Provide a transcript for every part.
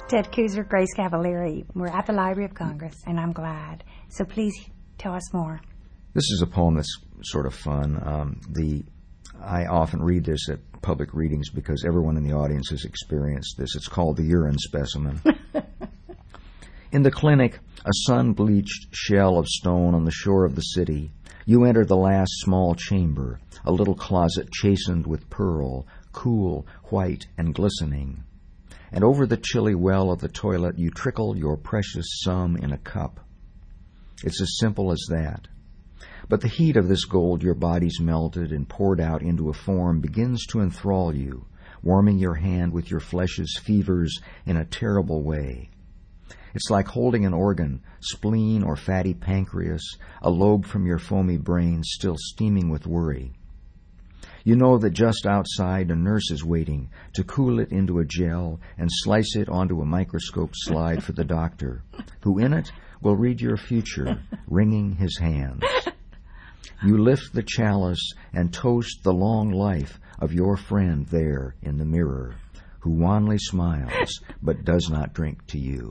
Ted Kooser, Grace Cavalieri. We're at the Library of Congress, and I'm glad. So please tell us more. This is a poem that's sort of fun. I often read this at public readings because everyone in the audience has experienced this. It's called The Urine Specimen. In the clinic, a sun-bleached shell of stone on the shore of the city, you enter the last small chamber, a little closet chastened with pearl, cool, white, and glistening. And over the chilly well of the toilet you trickle your precious sum in a cup. It's as simple as that. But the heat of this gold your body's melted and poured out into a form begins to enthrall you, warming your hand with your flesh's fevers in a terrible way. It's like holding an organ, spleen or fatty pancreas, a lobe from your foamy brain still steaming with worry. You know that just outside a nurse is waiting to cool it into a gel and slice it onto a microscope slide for the doctor, who in it will read your future, wringing his hands. You lift the chalice and toast the long life of your friend there in the mirror, who wanly smiles but does not drink to you.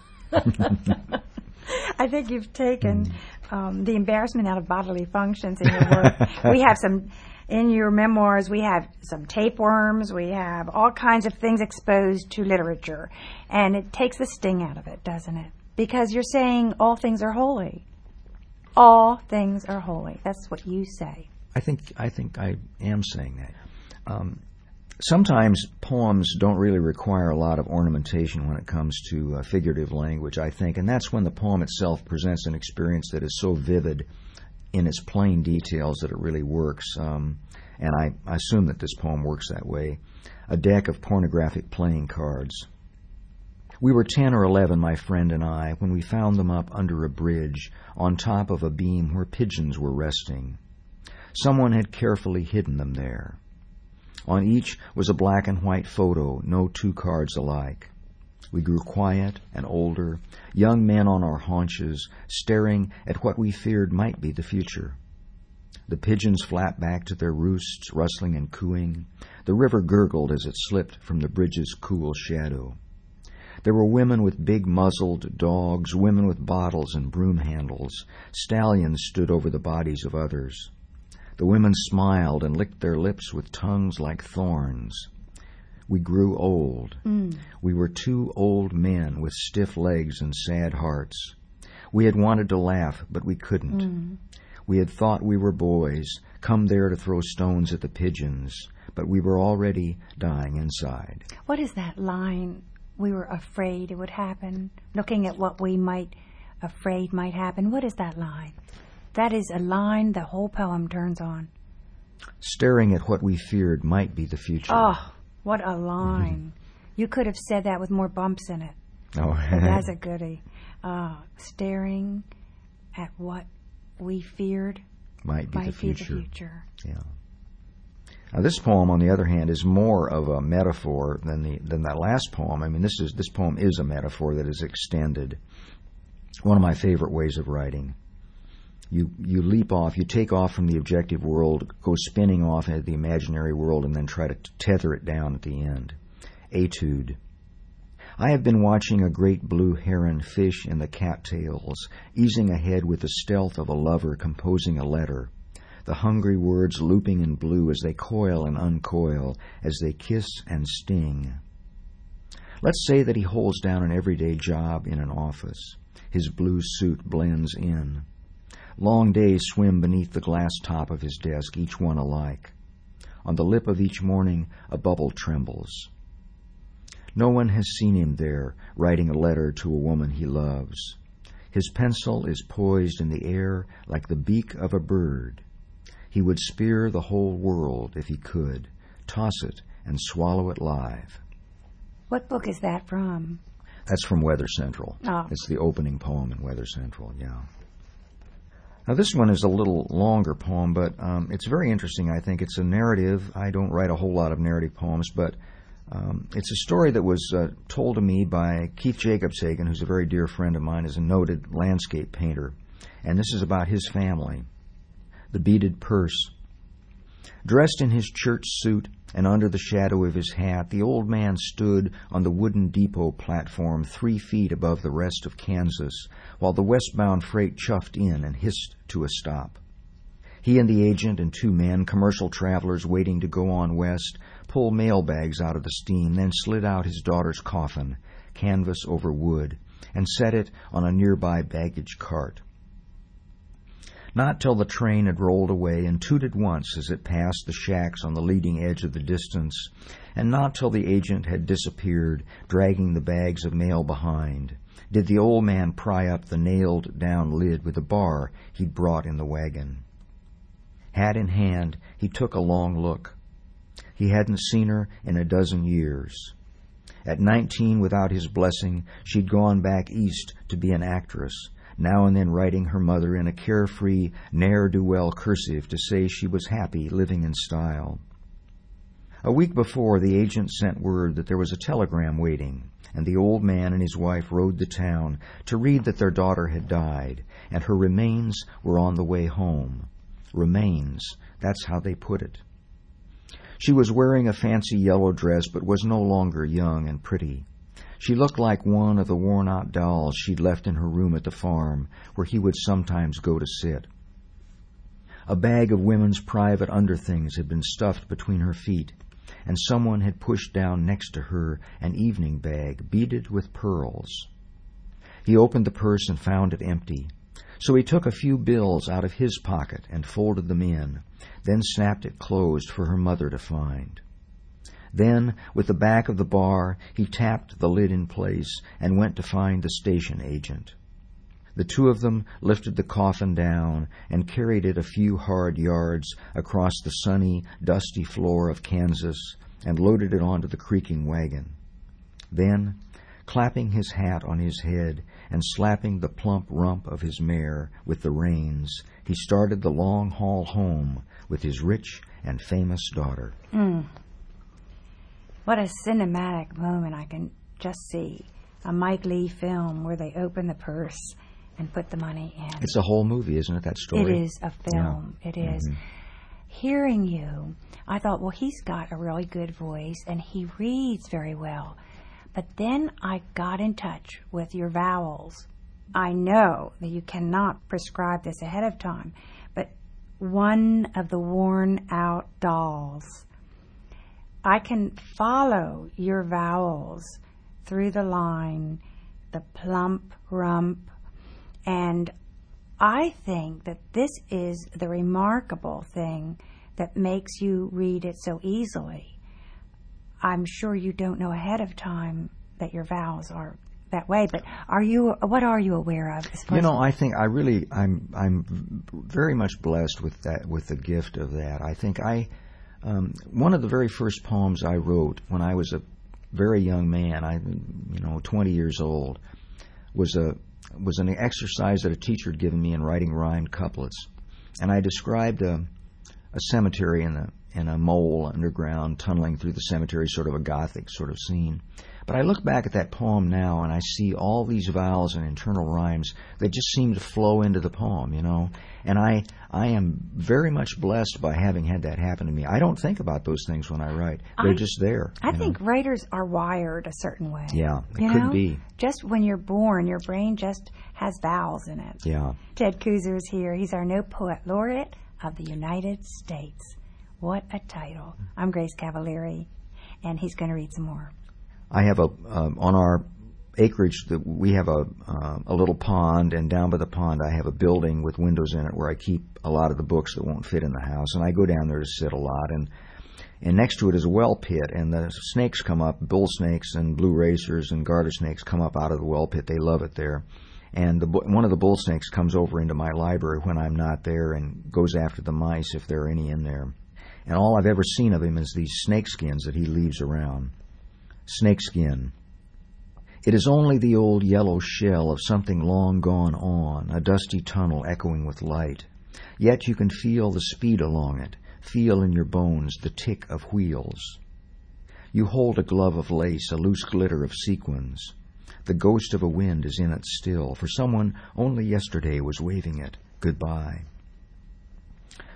I think you've taken the embarrassment out of bodily functions in your work. We have some, in your memoirs, we have some tapeworms, we have all kinds of things exposed to literature. And it takes the sting out of it, doesn't it? Because you're saying all things are holy. All things are holy. That's what you say. I think I am saying that. Sometimes poems don't really require a lot of ornamentation when it comes to figurative language, I think, and that's when the poem itself presents an experience that is so vivid in its plain details that it really works. And I assume that this poem works that way. A deck of pornographic playing cards. We were 10 or 11, my friend and I, when we found them up under a bridge on top of a beam where pigeons were resting. Someone had carefully hidden them there. On each was a black and white photo, no two cards alike. We grew quiet and older, young men on our haunches, staring at what we feared might be the future. The pigeons flapped back to their roosts, rustling and cooing. The river gurgled as it slipped from the bridge's cool shadow. There were women with big muzzled dogs, women with bottles and broom handles. Stallions stood over the bodies of others. The women smiled and licked their lips with tongues like thorns. We grew old. We were two old men with stiff legs and sad hearts. We had wanted to laugh, but we couldn't. We had thought we were boys, come there to throw stones at the pigeons, but we were already dying inside. What is that line? We were afraid it would happen, looking at what we afraid might happen. What is that line? That is a line the whole poem turns on. Staring at what we feared might be the future. Oh, what a line. You could have said that with more bumps in it. Oh, that's a goodie. Staring at what we feared might be the future. Yeah. Now, this poem, on the other hand, is more of a metaphor than that last poem. I mean, this poem is a metaphor that is extended. One of my favorite ways of writing. You leap off, you take off from the objective world, go spinning off into the imaginary world, and then try to tether it down at the end. Etude. I have been watching a great blue heron fish in the cattails, easing ahead with the stealth of a lover composing a letter, the hungry words looping in blue as they coil and uncoil, as they kiss and sting. Let's say that he holds down an everyday job in an office. His blue suit blends in. Long days swim beneath the glass top of his desk, each one alike. On the lip of each morning, a bubble trembles. No one has seen him there, writing a letter to a woman he loves. His pencil is poised in the air like the beak of a bird. He would spear the whole world if he could, toss it and swallow it live. What book is that from? That's from Weather Central. Oh. It's the opening poem in Weather Central, yeah. Now, this one is a little longer poem, but it's very interesting, I think. It's a narrative. I don't write a whole lot of narrative poems, but it's a story that was told to me by Keith Jacobshagen, who's a very dear friend of mine, is a noted landscape painter. And this is about his family. The Beaded Purse. Dressed in his church suit and under the shadow of his hat, the old man stood on the wooden depot platform 3 feet above the rest of Kansas, while the westbound freight chuffed in and hissed to a stop. He and the agent and 2 men, commercial travelers waiting to go on west, pulled mail bags out of the steam, then slid out his daughter's coffin, canvas over wood, and set it on a nearby baggage cart. Not till the train had rolled away and tooted once as it passed the shacks on the leading edge of the distance, and not till the agent had disappeared, dragging the bags of mail behind, did the old man pry up the nailed-down lid with a bar he'd brought in the wagon. Hat in hand, he took a long look. He hadn't seen her in a dozen years. At 19, without his blessing, she'd gone back east to be an actress, now and then writing her mother in a carefree, ne'er-do-well cursive to say she was happy living in style. A week before, the agent sent word that there was a telegram waiting, and the old man and his wife rode to town to read that their daughter had died, and her remains were on the way home. Remains, that's how they put it. She was wearing a fancy yellow dress, but was no longer young and pretty. She looked like one of the worn-out dolls she'd left in her room at the farm, where he would sometimes go to sit. A bag of women's private underthings had been stuffed between her feet, and someone had pushed down next to her an evening bag beaded with pearls. He opened the purse and found it empty, so he took a few bills out of his pocket and folded them in, then snapped it closed for her mother to find. Then, with the back of the bar, he tapped the lid in place and went to find the station agent. The 2 of them lifted the coffin down and carried it a few hard yards across the sunny, dusty floor of Kansas and loaded it onto the creaking wagon. Then, clapping his hat on his head and slapping the plump rump of his mare with the reins, he started the long haul home with his rich and famous daughter. What a cinematic moment I can just see. A Mike Leigh film where they open the purse and put the money in. It's a whole movie, isn't it, that story? It is a film. Yeah. It is. Mm-hmm. Hearing you, I thought, well, he's got a really good voice and he reads very well. But then I got in touch with your vowels. I know that you cannot prescribe this ahead of time, but one of the worn-out dolls, I can follow your vowels through the line, the plump, rump, and I think that this is the remarkable thing that makes you read it so easily. I'm sure you don't know ahead of time that your vowels are that way, but what are you aware of? I think I'm very much blessed with that, with the gift of that. I think one of the very first poems I wrote when I was a very young man, 20 years old, was an exercise that a teacher had given me in writing rhymed couplets, and I described a cemetery and a mole underground tunneling through the cemetery, sort of a Gothic sort of scene. But I look back at that poem now and I see all these vowels and internal rhymes that just seem to flow into the poem, And I am very much blessed by having had that happen to me. I don't think about those things when I write. They're just there. I think writers are wired a certain way. Yeah, it could be. Just when you're born, your brain just has vowels in it. Yeah. Ted Kooser is here. He's our No Poet Laureate of the United States. What a title. I'm Grace Cavalieri, and he's going to read some more. I have on our acreage that we have a little pond, and down by the pond I have a building with windows in it where I keep a lot of the books that won't fit in the house, and I go down there to sit a lot, and next to it is a well pit, and the snakes come up, bull snakes and blue racers and garter snakes come up out of the well pit. They love it there. And one of the bull snakes comes over into my library when I'm not there and goes after the mice if there are any in there. And all I've ever seen of him is these snake skins that he leaves around. Snakeskin. It is only the old yellow shell of something long gone on, a dusty tunnel echoing with light. Yet you can feel the speed along it, feel in your bones the tick of wheels. You hold a glove of lace, a loose glitter of sequins. The ghost of a wind is in it still, for someone only yesterday was waving it goodbye.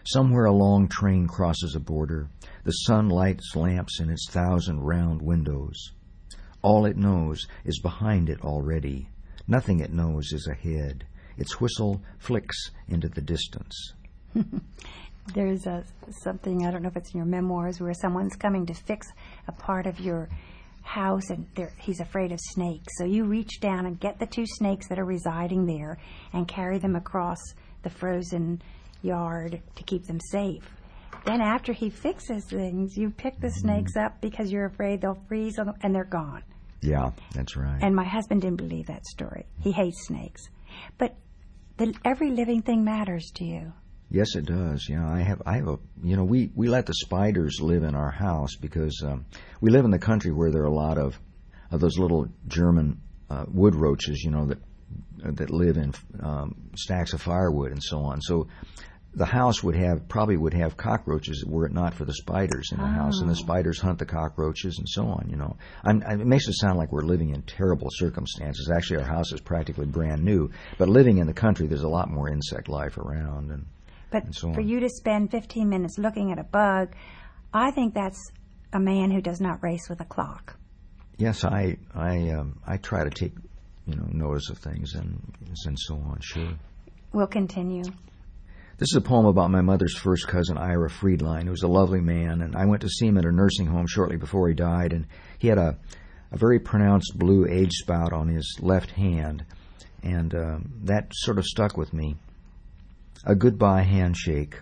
Somewhere a long train crosses a border. The sun lights lamps in its 1,000 round windows. All it knows is behind it already. Nothing it knows is ahead. Its whistle flicks into the distance. There's something, I don't know if it's in your memoirs, where someone's coming to fix a part of your house and he's afraid of snakes. So you reach down and get the 2 snakes that are residing there and carry them across the frozen yard to keep them safe. Then after he fixes things, you pick the snakes up because you're afraid they'll freeze and they're gone. Yeah, that's right. And my husband didn't believe that story. He hates snakes. But every living thing matters to you. Yes, it does. Yeah, I have a, we let the spiders live in our house because we live in the country where there are a lot of those little German wood roaches, that live in stacks of firewood and so on. So the house would have cockroaches were it not for the spiders in the house, and the spiders hunt the cockroaches and so on. It makes it sound like we're living in terrible circumstances. Actually, our house is practically brand new, but living in the country, there's a lot more insect life around. But so for you to spend 15 minutes looking at a bug, I think that's a man who does not race with a clock. Yes, I try to take notice of things and so on. Sure. We'll continue. This is a poem about my mother's first cousin, Ira Friedline, who was a lovely man, and I went to see him at a nursing home shortly before he died, and he had a very pronounced blue age spot on his left hand, and that sort of stuck with me. A goodbye handshake.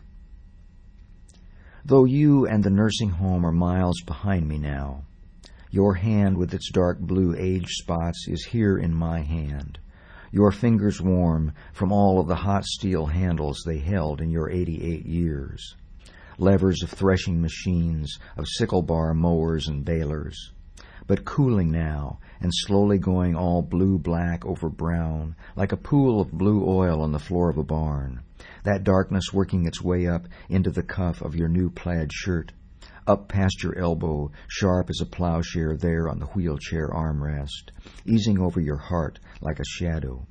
Though you and the nursing home are miles behind me now, your hand with its dark blue age spots is here in my hand. Your fingers warm from all of the hot steel handles they held in your 88 years. Levers of threshing machines, of sickle bar mowers and balers. But cooling now and slowly going all blue-black over brown, like a pool of blue oil on the floor of a barn. That darkness working its way up into the cuff of your new plaid shirt, up past your elbow, sharp as a plowshare there on the wheelchair armrest, easing over your heart like a shadow.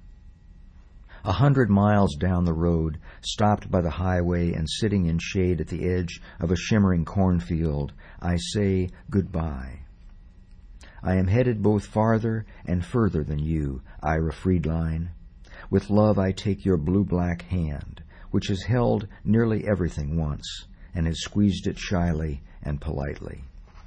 100 miles down the road, stopped by the highway and sitting in shade at the edge of a shimmering cornfield, I say goodbye. I am headed both farther and further than you, Ira Friedline. With love I take your blue-black hand, which has held nearly everything once, and has squeezed it shyly and politely.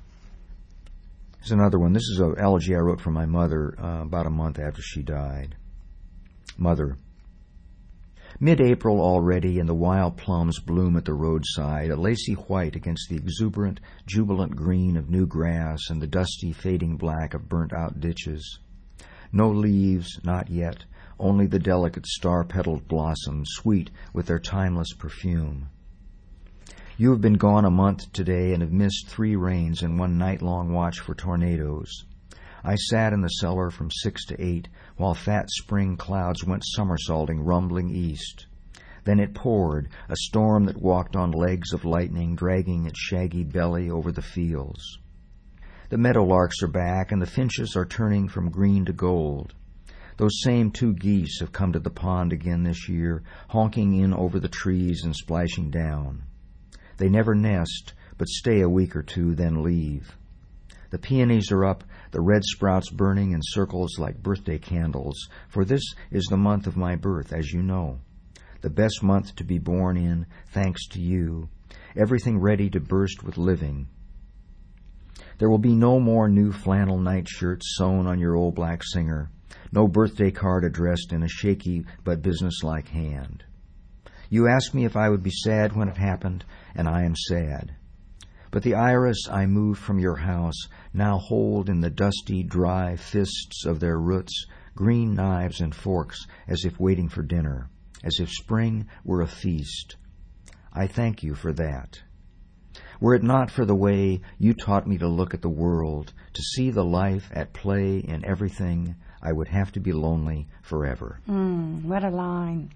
Here's another one. This is an elegy I wrote for my mother about a month after she died. Mother. Mid-April already, and the wild plums bloom at the roadside, a lacy white against the exuberant, jubilant green of new grass and the dusty, fading black of burnt-out ditches. No leaves, not yet, only the delicate star-petaled blossoms, sweet with their timeless perfume. You have been gone a month today and have missed 3 rains and 1 night-long watch for tornadoes. I sat in the cellar from 6 to 8 while fat spring clouds went somersaulting, rumbling east. Then it poured, a storm that walked on legs of lightning, dragging its shaggy belly over the fields. The meadowlarks are back, and the finches are turning from green to gold. Those same 2 geese have come to the pond again this year, honking in over the trees and splashing down. They never nest, but stay a week or 2, then leave. The peonies are up, the red sprouts burning in circles like birthday candles, for this is the month of my birth, as you know. The best month to be born in, thanks to you. Everything ready to burst with living. There will be no more new flannel nightshirts sewn on your old black singer, no birthday card addressed in a shaky but businesslike hand. You asked me if I would be sad when it happened, and I am sad. But the iris I moved from your house now hold in the dusty, dry fists of their roots green knives and forks as if waiting for dinner, as if spring were a feast. I thank you for that. Were it not for the way you taught me to look at the world, to see the life at play in everything, I would have to be lonely forever. What a line.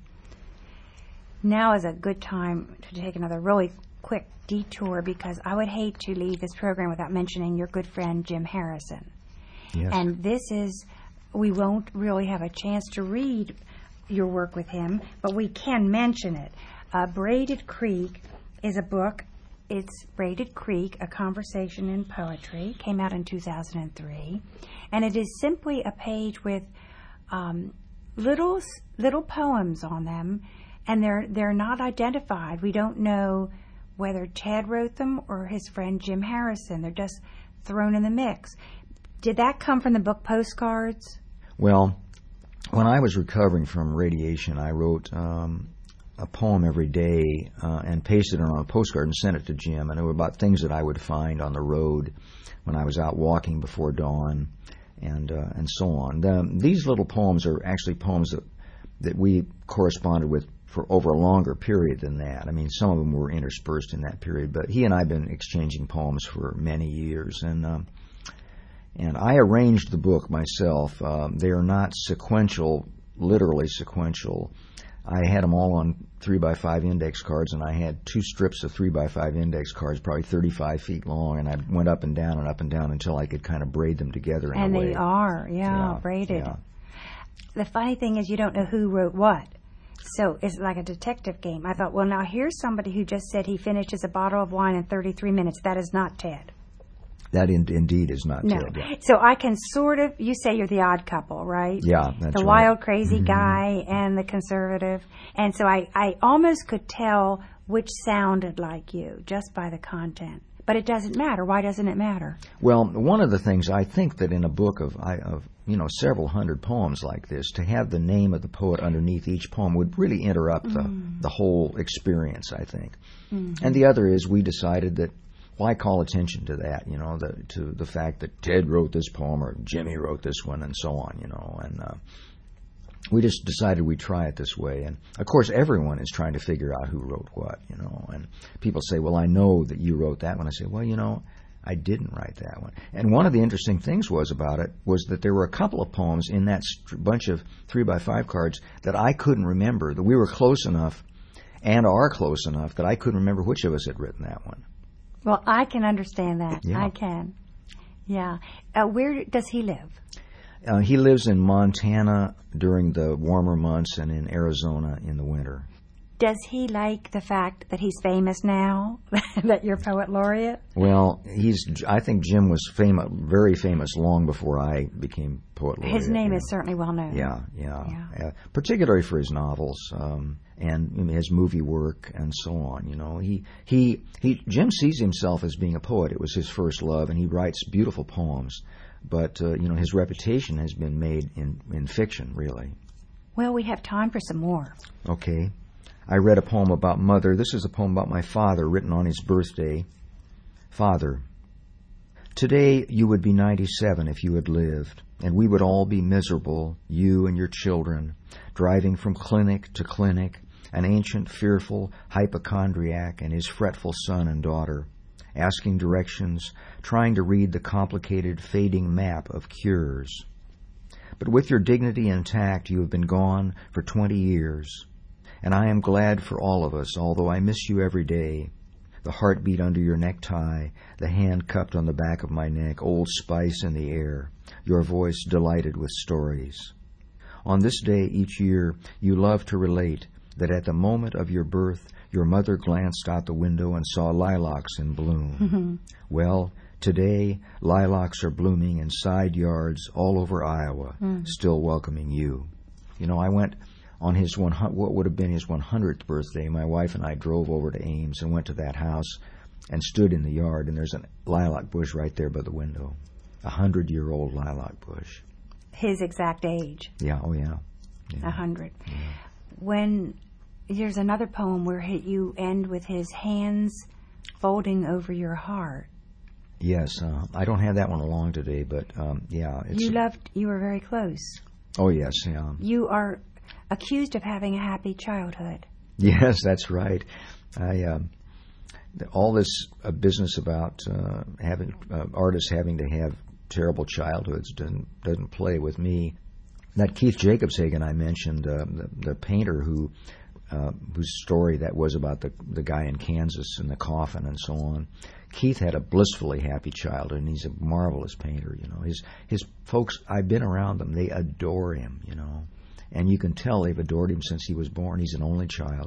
Now is a good time to take another really quick detour because I would hate to leave this program without mentioning your good friend Jim Harrison. Yes. And we won't really have a chance to read your work with him, but we can mention it. Braided Creek is a book. It's Braided Creek, A Conversation in Poetry. Came out in 2003. And it is simply a page with little poems on them, and they're not identified. We don't know whether Ted wrote them or his friend Jim Harrison. They're just thrown in the mix. Did that come from the book Postcards? Well, when I was recovering from radiation, I wrote a poem every day and pasted it on a postcard and sent it to Jim. And it was about things that I would find on the road when I was out walking before dawn, and so on. These little poems are actually poems that we corresponded with for over a longer period than that. I mean, some of them were interspersed in that period, but he and I have been exchanging poems for many years. And I arranged the book myself. They are not sequential, literally sequential. I had them all on 3x5 index cards, and I had 2 strips of 3x5 index cards, probably 35 feet long, and I went up and down until I could kind of braid them together in a way. And they are, braided. Yeah. The funny thing is you don't know who wrote what. So it's like a detective game. I thought, well, now here's somebody who just said he finishes a bottle of wine in 33 minutes. That is not Ted. That indeed is not Ted. Yeah. So I can sort of, you say you're the odd couple, right? Yeah, that's right. The wild, crazy guy and the conservative. And so I almost could tell which sounded like you just by the content. But it doesn't matter. Why doesn't it matter? Well, one of the things I think that in a book of several hundred poems like this, to have the name of the poet underneath each poem would really interrupt the whole experience, I think. Mm-hmm. And the other is we decided that why call attention to that, to the fact that Ted wrote this poem or Jimmy wrote this one and so on, and we just decided we'd try it this way. And, of course, everyone is trying to figure out who wrote what, and people say, well, I know that you wrote that one. I say, well, I didn't write that one. And one of the interesting things about it was that there were a couple of poems in that bunch of 3x5 cards that I couldn't remember, that we were close enough and are close enough that I couldn't remember which of us had written that one. Well, I can understand that. Yeah. I can. Yeah. Where does he live? He lives in Montana during the warmer months and in Arizona in the winter. Does he like the fact that he's famous now, that you're poet laureate? Well, I think Jim was very famous long before I became poet laureate. His name is certainly well known. Yeah. Particularly for his novels and his movie work and so on. Jim sees himself as being a poet. It was his first love, and he writes beautiful poems. But his reputation has been made in fiction, really. Well, we have time for some more. Okay. I read a poem about Mother. This is a poem about my father, written on his birthday. Father, today you would be 97 if you had lived, and we would all be miserable, you and your children, driving from clinic to clinic, an ancient, fearful hypochondriac and his fretful son and daughter, asking directions, trying to read the complicated, fading map of cures. But with your dignity intact, you have been gone for 20 years. And I am glad for all of us, although I miss you every day. The heartbeat under your necktie, the hand cupped on the back of my neck, Old Spice in the air, your voice delighted with stories. On this day each year, you love to relate that at the moment of your birth, your mother glanced out the window and saw lilacs in bloom. Mm-hmm. Well, today, lilacs are blooming in side yards all over Iowa, still welcoming you. I went on what would have been his 100th birthday. My wife and I drove over to Ames and went to that house and stood in the yard, and there's a lilac bush right there by the window, 100-year-old lilac bush. His exact age. Yeah, 100. Yeah. When there's another poem where you end with his hands folding over your heart. Yes, I don't have that one along today, but You were very close. Oh, yes, yeah. You are accused of having a happy childhood. Yes, that's right. All this business about having artists having to have terrible childhoods doesn't play with me. That Keith Jacobshagen I mentioned, the painter whose story that was about the guy in Kansas and the coffin and so on. Keith had a blissfully happy childhood, and he's a marvelous painter. His folks, I've been around them; they adore him. And you can tell they've adored him since he was born. He's an only child.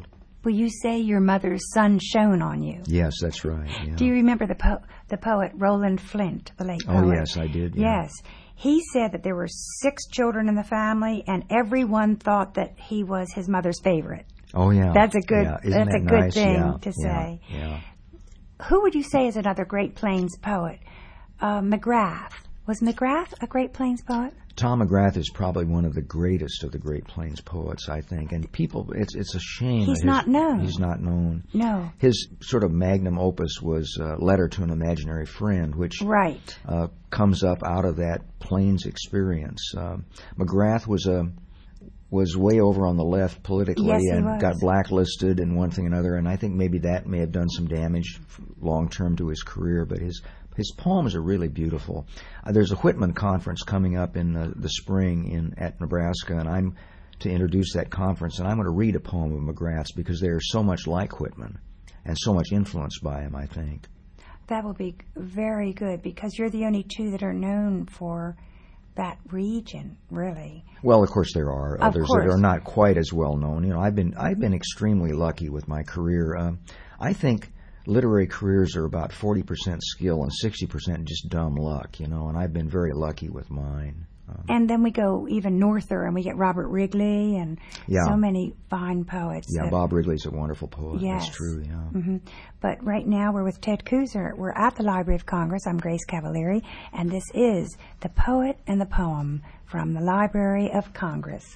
Well, you say your mother's sun shone on you. Yes, that's right. Yeah. Do you remember the poet Roland Flint, the late poet? Oh, yes, I did. Yeah. Yes. He said that there were 6 children in the family, and everyone thought that he was his mother's favorite. Oh, yeah. That's a good. Yeah. That's that a good nice? thing to say. Yeah. Who would you say is another Great Plains poet? McGrath. Was McGrath a Great Plains poet? Tom McGrath is probably one of the greatest of the Great Plains poets, I think. And people, it's a shame. He's not known. He's not known. No. His sort of magnum opus was Letter to an Imaginary Friend, which right. Comes up out of that Plains experience. McGrath was way over on the left politically, yes, and got blacklisted and one thing and another, and I think maybe that may have done some damage long term to his career, but his poems are really beautiful. There's a Whitman conference coming up in the spring at Nebraska, and I'm to introduce that conference, and I'm going to read a poem of McGrath's because they are so much like Whitman and so much influenced by him, I think. That will be very good because you're the only 2 that are known for that region, really. Well, of course there are others that are not quite as well known. You know, I've been extremely lucky with my career. I think literary careers are about 40% skill and 60% just dumb luck, you know, and I've been very lucky with mine. And then we go even norther and we get Robert Wrigley and so many fine poets. Yeah, Bob Wrigley's a wonderful poet. Yes. That's true, yeah. Mm-hmm. But right now we're with Ted Kooser. We're at the Library of Congress. I'm Grace Cavalieri, and this is The Poet and the Poem from the Library of Congress.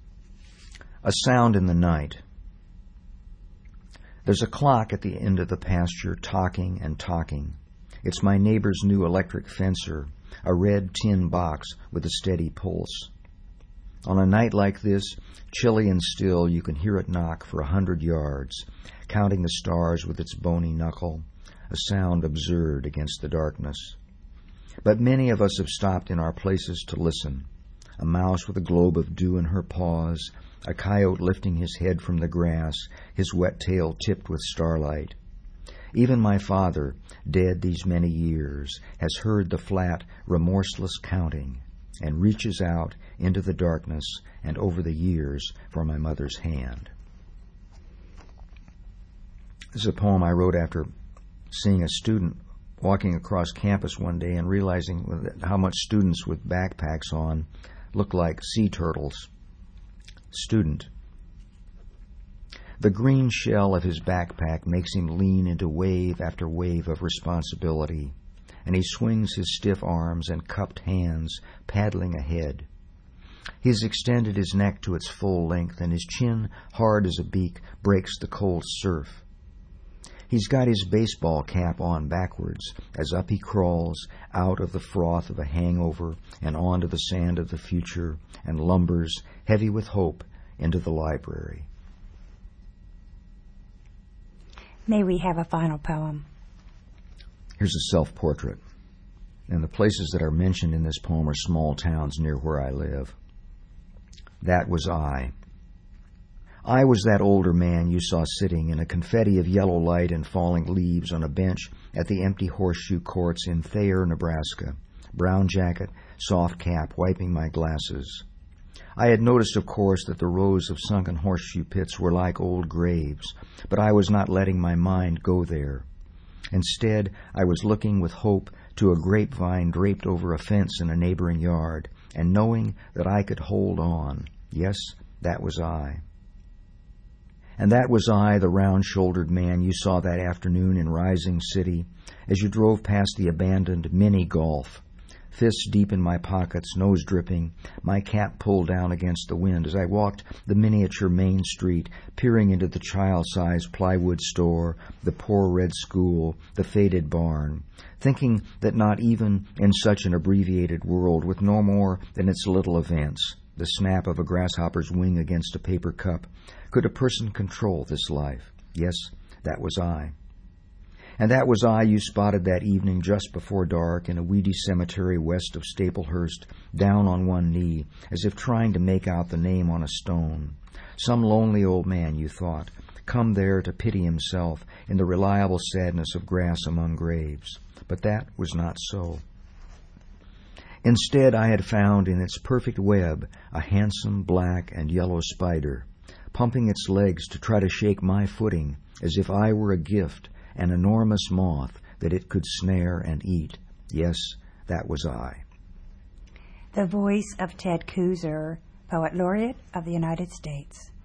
A sound in the night. There's a clock at the end of the pasture talking and talking. It's my neighbor's new electric fencer, a red tin box with a steady pulse. On a night like this, chilly and still, you can hear it knock for 100 yards, counting the stars with its bony knuckle, a sound absurd against the darkness. But many of us have stopped in our places to listen. A mouse with a globe of dew in her paws, a coyote lifting his head from the grass, his wet tail tipped with starlight. Even my father, dead these many years, has heard the flat, remorseless counting and reaches out into the darkness and over the years for my mother's hand. This is a poem I wrote after seeing a student walking across campus one day and realizing how much students with backpacks on look like sea turtles. Student. The green shell of his backpack makes him lean into wave after wave of responsibility, and he swings his stiff arms and cupped hands, paddling ahead. He's extended his neck to its full length, and his chin, hard as a beak, breaks the cold surf. He's got his baseball cap on backwards as up he crawls out of the froth of a hangover and onto the sand of the future and lumbers, heavy with hope, into the library. May we have a final poem? Here's a self-portrait. And the places that are mentioned in this poem are small towns near where I live. That was I. I was that older man you saw sitting in a confetti of yellow light and falling leaves on a bench at the empty horseshoe courts in Thayer, Nebraska. Brown jacket, soft cap, wiping my glasses. I had noticed, of course, that the rows of sunken horseshoe pits were like old graves, but I was not letting my mind go there. Instead, I was looking with hope to a grapevine draped over a fence in a neighboring yard, and knowing that I could hold on. Yes, that was I. And that was I, the round-shouldered man you saw that afternoon in Rising City, as you drove past the abandoned mini-golf. Fists deep in my pockets, nose dripping, my cap pulled down against the wind as I walked the miniature Main Street, peering into the child-sized plywood store, the poor red school, the faded barn, thinking that not even in such an abbreviated world with no more than its little events, the snap of a grasshopper's wing against a paper cup, could a person control this life. Yes, that was I. And that was I you spotted that evening just before dark in a weedy cemetery west of Staplehurst, down on one knee, as if trying to make out the name on a stone. Some lonely old man, you thought, come there to pity himself in the reliable sadness of grass among graves. But that was not so. Instead, I had found in its perfect web a handsome black and yellow spider, pumping its legs to try to shake my footing, as if I were a gift, an enormous moth that it could snare and eat. Yes, that was I. The voice of Ted Kooser, Poet Laureate of the United States.